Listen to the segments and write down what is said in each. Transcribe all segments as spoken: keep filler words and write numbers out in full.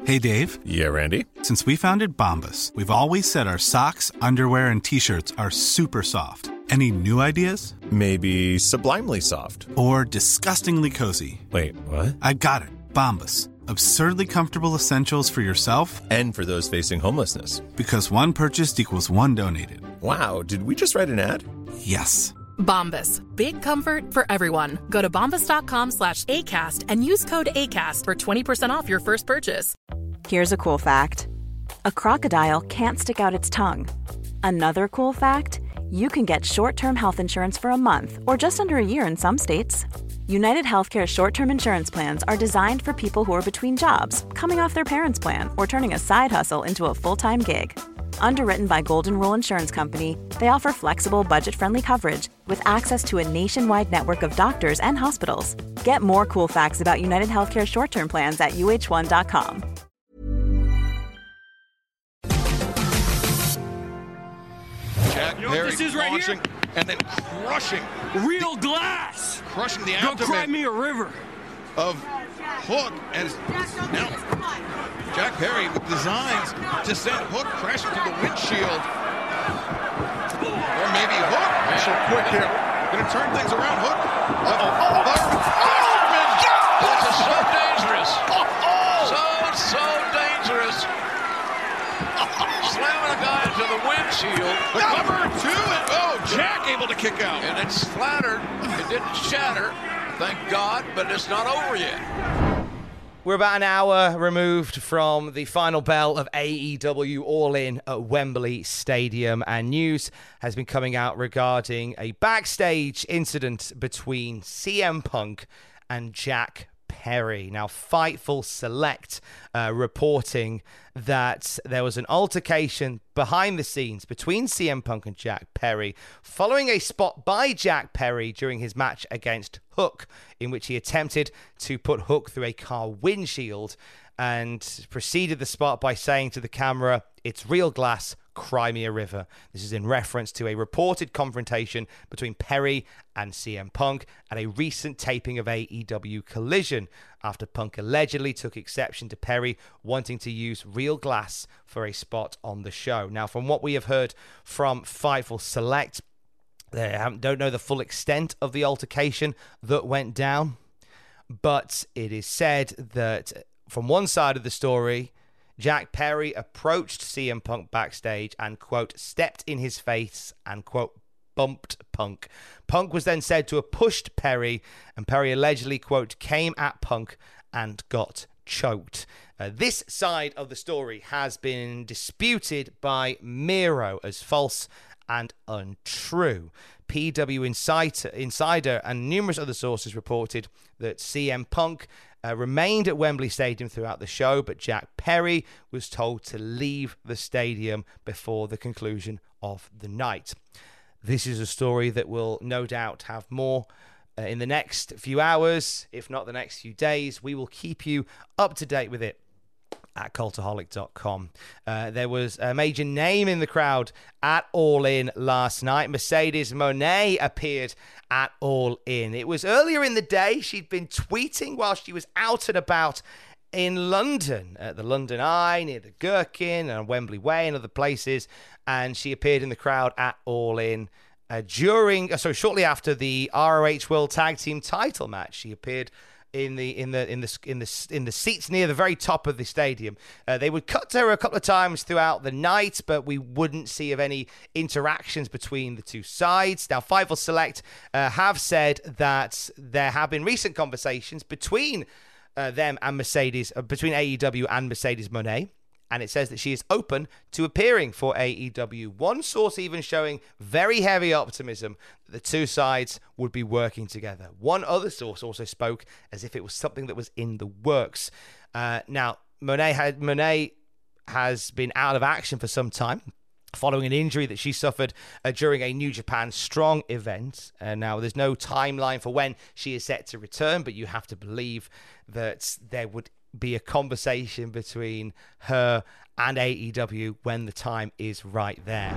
Hey, Dave. Yeah, Randy? Since we founded Bombas, we've always said our socks, underwear, and T-shirts are super soft. Any new ideas? Maybe sublimely soft. Or disgustingly cozy. Wait, what? I got it. Bombas. Absurdly comfortable essentials for yourself and for those facing homelessness. Because one purchased equals one donated. Wow, did we just write an ad? Yes. Bombas. Big comfort for everyone. Go to bombas.com slash ACAST and use code ACAST for twenty percent off your first purchase. Here's a cool fact. A crocodile can't stick out its tongue. Another cool fact, you can get short-term health insurance for a month or just under a year in some states. United Healthcare short-term insurance plans are designed for people who are between jobs, coming off their parents' plan, or turning a side hustle into a full-time gig. Underwritten by Golden Rule Insurance Company, they offer flexible, budget-friendly coverage with access to a nationwide network of doctors and hospitals. Get more cool facts about United Healthcare short-term plans at U H one dot com. Jack you know Perry what this is right launching here? And then crushing. Real glass. Crushing the Go abdomen. cry me a river. Of Hook. And now Jack Perry with designs to send Hook crashing through the windshield. Or maybe Hook. So quick here. Going to turn things around. Hook. Uh-oh. Oh, Fireman. This is so dangerous. So, so dangerous. Slamming a guy into the windshield. The cover two. And, oh, Jack able to kick out. And it's splattered. It didn't shatter. Thank God, but it's not over yet. We're about an hour removed from the final bell of A E W All In at Wembley Stadium, and news has been coming out regarding a backstage incident between C M Punk and Jack Perry. Now, Fightful Select uh, reporting that there was an altercation behind the scenes between C M Punk and Jack Perry following a spot by Jack Perry during his match against Hook, in which he attempted to put Hook through a car windshield and preceded the spot by saying to the camera, "It's real glass, cry me a river." This is in reference to a reported confrontation between Perry and C M Punk at a recent taping of A E W Collision, after Punk allegedly took exception to Perry wanting to use real glass for a spot on the show. Now, from what we have heard from Fightful Select, they don't know the full extent of the altercation that went down, but it is said that from one side of the story, Jack Perry approached C M Punk backstage and, quote, stepped in his face and, quote, bumped Punk. Punk was then said to have pushed Perry, and Perry allegedly, quote, came at Punk and got choked. Uh, this side of the story has been disputed by Miro as false and untrue. P W Insider, Insider and numerous other sources reported that C M Punk uh, remained at Wembley Stadium throughout the show, but Jack Perry was told to leave the stadium before the conclusion of the night. This is a story that will no doubt have more uh, in the next few hours, if not the next few days. We will keep you up to date with it at cultaholic dot com. Uh, there was a major name in the crowd at All In last night. Mercedes Moné appeared at All In. It was earlier in the day. She'd been tweeting while she was out and about in London, at the London Eye, near the Gherkin and Wembley Way and other places, and she appeared in the crowd at All In uh, during, uh, sorry, shortly after the R O H World Tag Team title match. She appeared in the in the in the in the in the seats near the very top of the stadium. Uh, they would cut to her a couple of times throughout the night, but we wouldn't see of any interactions between the two sides. Now, Fightful Select uh, have said that there have been recent conversations between uh, them and Mercedes, uh, between A E W and Mercedes Moné. And it says that she is open to appearing for A E W. One source even showing very heavy optimism that the two sides would be working together. One other source also spoke as if it was something that was in the works. Uh, now, Moné, had, Moné has been out of action for some time, following an injury that she suffered uh, during a New Japan Strong event. Uh, now, there's no timeline for when she is set to return, but you have to believe that there would be a conversation between her and A E W when the time is right there.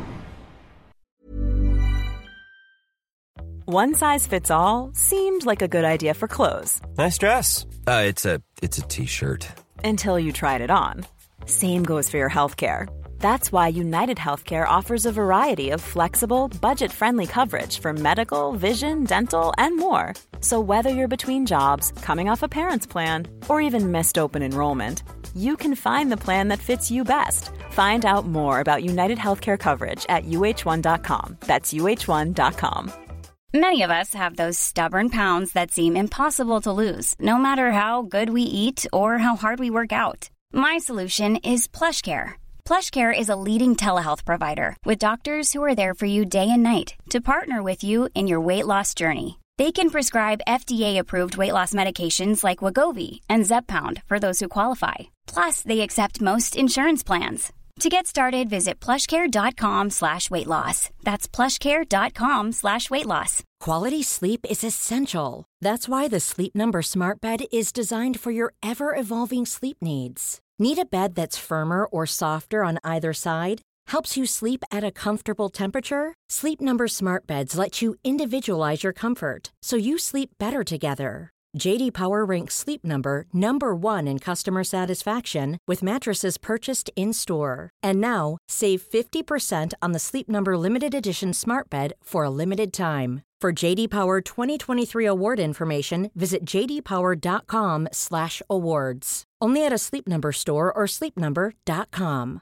One size fits all seemed like a good idea for clothes. Nice dress. Uh, it's a it's a t-shirt. Until you tried it on. Same goes for your healthcare. That's why United Healthcare offers a variety of flexible, budget-friendly coverage for medical, vision, dental, and more. So whether you're between jobs, coming off a parent's plan, or even missed open enrollment, you can find the plan that fits you best. Find out more about United Healthcare coverage at U H one dot com. That's U H one dot com. Many of us have those stubborn pounds that seem impossible to lose, no matter how good we eat or how hard we work out. My solution is PlushCare. PlushCare is a leading telehealth provider with doctors who are there for you day and night to partner with you in your weight loss journey. They can prescribe F D A-approved weight loss medications like Wegovy and Zepbound for those who qualify. Plus, they accept most insurance plans. To get started, visit plushcare.com slash weight loss. That's plushcare.com slash weight loss. Quality sleep is essential. That's why the Sleep Number Smart Bed is designed for your ever-evolving sleep needs. Need a bed that's firmer or softer on either side? Helps you sleep at a comfortable temperature? Sleep Number Smart Beds let you individualize your comfort, so you sleep better together. J D Power ranks Sleep Number number one in customer satisfaction with mattresses purchased in-store. And now, save fifty percent on the Sleep Number Limited Edition Smart Bed for a limited time. For J D Power twenty twenty-three award information, visit j d power dot com slash awards. Only at a Sleep Number store or sleep number dot com.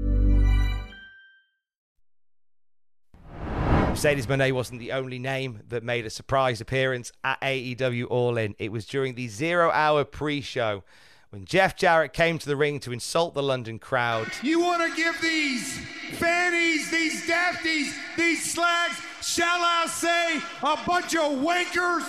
Mercedes Moné wasn't the only name that made a surprise appearance at A E W All In. It was during the zero-hour pre-show when Jeff Jarrett came to the ring to insult the London crowd. You want to give these fannies, these dafties, these slags, shall I say, a bunch of wankers?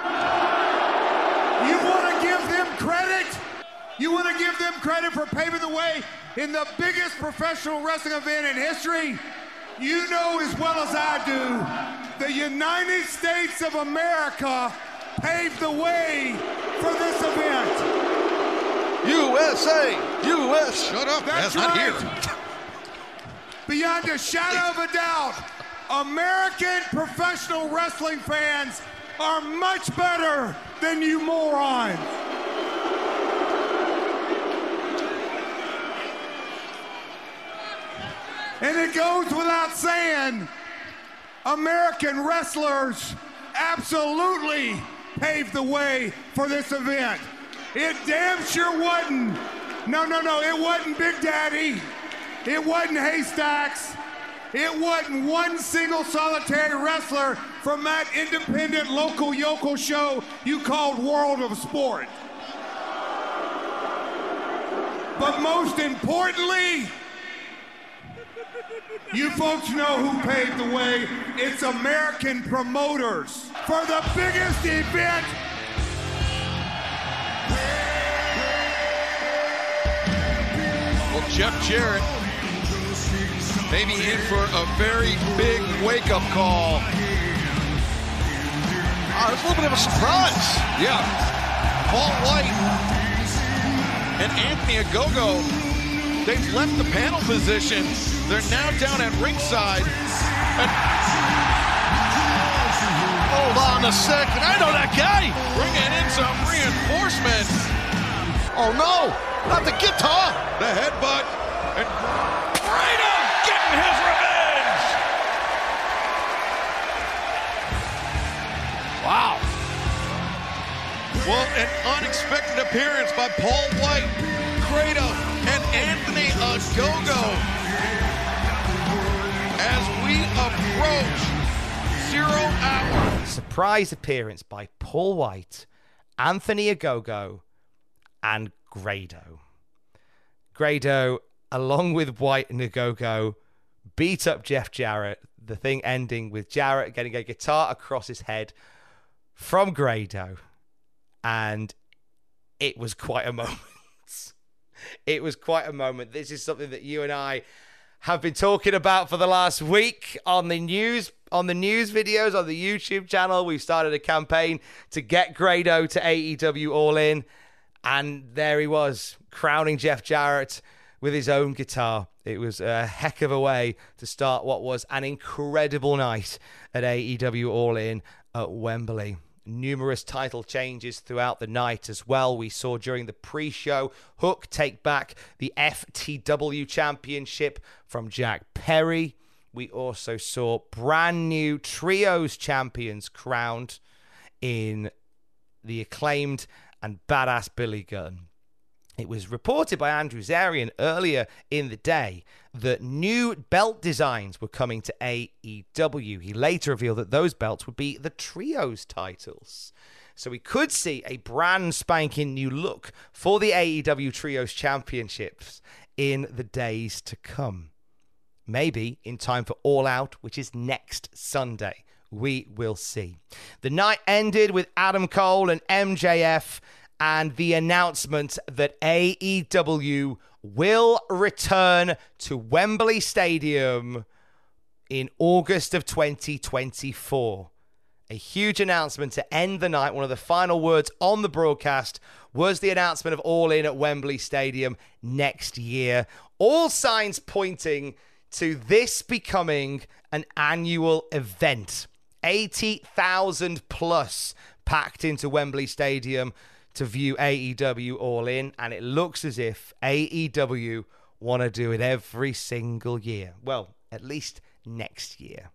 You want to give them credit? You want to give them credit for paving the way in the biggest professional wrestling event in history? You know as well as I do, the United States of America paved the way for this event. U S A! U S! Shut up, that's not right. here. Beyond a shadow of a doubt, American professional wrestling fans are much better than you morons. And it goes without saying, American wrestlers absolutely paved the way for this event. It damn sure wasn't. No, no, no, it wasn't Big Daddy. It wasn't Haystacks. It wasn't one single solitary wrestler from that independent local yokel show you called World of Sport. But most importantly, you folks know who paved the way. It's American promoters for the biggest event. Well, Jeff Jarrett maybe in for a very big wake-up call. Oh, it's a little bit of a surprise. Yeah. Paul White and Anthony Ogogo, they've left the panel position. They're now down at ringside. And hold on a second. I know that guy. Bringing in some reinforcements. Oh, no. Not the guitar. The headbutt. And Grado getting his revenge. Wow. Well, an unexpected appearance by Paul White, Grado, and Anthony Ogogo. As we approach zero hour. Surprise appearance by Paul White, Anthony Ogogo, and Grado. Grado, along with White and Ogogo, beat up Jeff Jarrett, the thing ending with Jarrett getting a guitar across his head from Grado. And it was quite a moment. It was quite a moment. This is something that you and I have been talking about for the last week on the news, on the news videos, on the YouTube channel. We've started a campaign to get Grado to A E W All In. And there he was, crowning Jeff Jarrett with his own guitar. It was a heck of a way to start what was an incredible night at A E W All In at Wembley. numerous title changes throughout the night as well. We saw during the pre-show Hook take back the F T W Championship from Jack Perry. We also saw brand new Trios champions crowned in the Acclaimed and Badass Billy Gunn. It was reported by Andrew Zarian earlier in the day that new belt designs were coming to A E W. He later revealed that those belts would be the Trios titles. So we could see a brand spanking new look for the A E W Trios Championships in the days to come. Maybe in time for All Out, which is next Sunday. We will see. The night ended with Adam Cole and M J F and the announcement that A E W will return to Wembley Stadium in August of twenty twenty-four. A huge announcement to end the night. One of the final words on the broadcast was the announcement of All In at Wembley Stadium next year. All signs pointing to this becoming an annual event. eighty thousand plus packed into Wembley Stadium to view A E W All In, and it looks as if A E W want to do it every single year. Well, at least next year.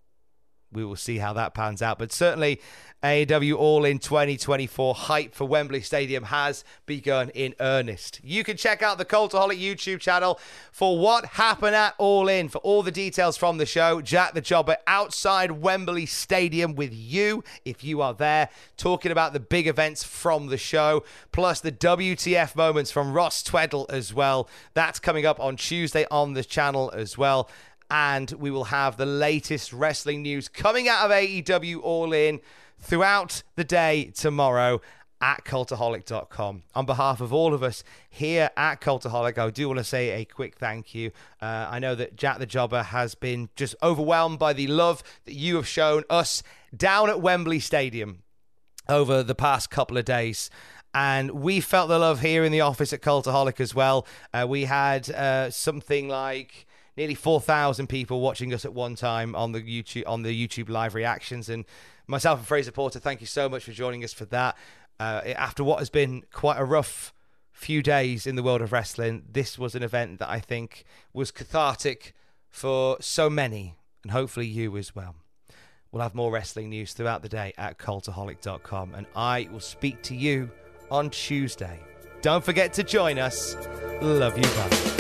We will see how that pans out. But certainly, A E W All In twenty twenty-four hype for Wembley Stadium has begun in earnest. You can check out the Cultaholic YouTube channel for what happened at All In. For all the details from the show, Jack the Jobber outside Wembley Stadium with you, if you are there, talking about the big events from the show, plus the W T F moments from Ross Tweddle as well. That's coming up on Tuesday on the channel as well. And we will have the latest wrestling news coming out of A E W All In throughout the day tomorrow at cultaholic dot com. On behalf of all of us here at Cultaholic, I do want to say a quick thank you. Uh, I know that Jack the Jobber has been just overwhelmed by the love that you have shown us down at Wembley Stadium over the past couple of days. And we felt the love here in the office at Cultaholic as well. Uh, we had uh, something like nearly four thousand people watching us at one time on the YouTube on the YouTube live reactions. And myself and Fraser Porter, thank you so much for joining us for that. Uh, after what has been quite a rough few days in the world of wrestling, this was an event that I think was cathartic for so many, and hopefully you as well. We'll have more wrestling news throughout the day at cultaholic dot com, and I will speak to you on Tuesday. Don't forget to join us. Love you, bye.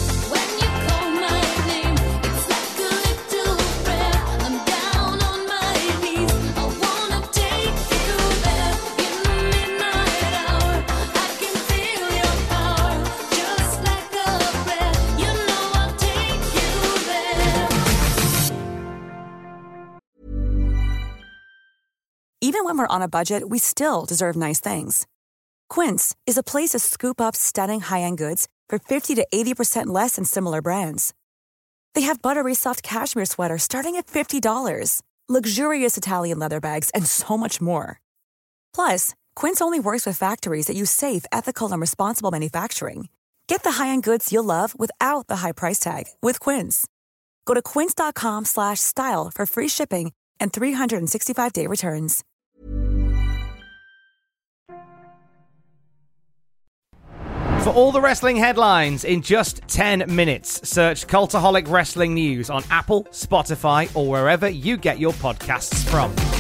Even when we're on a budget, we still deserve nice things. Quince is a place to scoop up stunning high-end goods for fifty to eighty percent less than similar brands. They have buttery soft cashmere sweaters starting at fifty dollars, luxurious Italian leather bags, and so much more. Plus, Quince only works with factories that use safe, ethical, and responsible manufacturing. Get the high-end goods you'll love without the high price tag with Quince. Go to quince dot com slash style for free shipping and three sixty-five day returns. For all the wrestling headlines in just ten minutes, search Cultaholic Wrestling News on Apple, Spotify, or wherever you get your podcasts from.